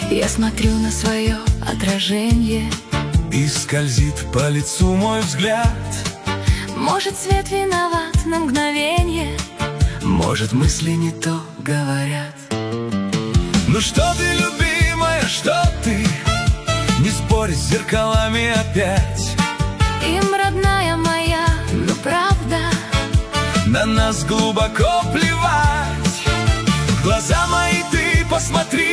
Я смотрю на свое отражение, и скользит по лицу мой взгляд. может, свет виноват на мгновенье, может, мысли не то говорят. Ну что ты, любимая, что ты? Не спорь с зеркалами опять. им, родная моя, ну правда, На нас глубоко плевать. В глаза мои ты посмотри,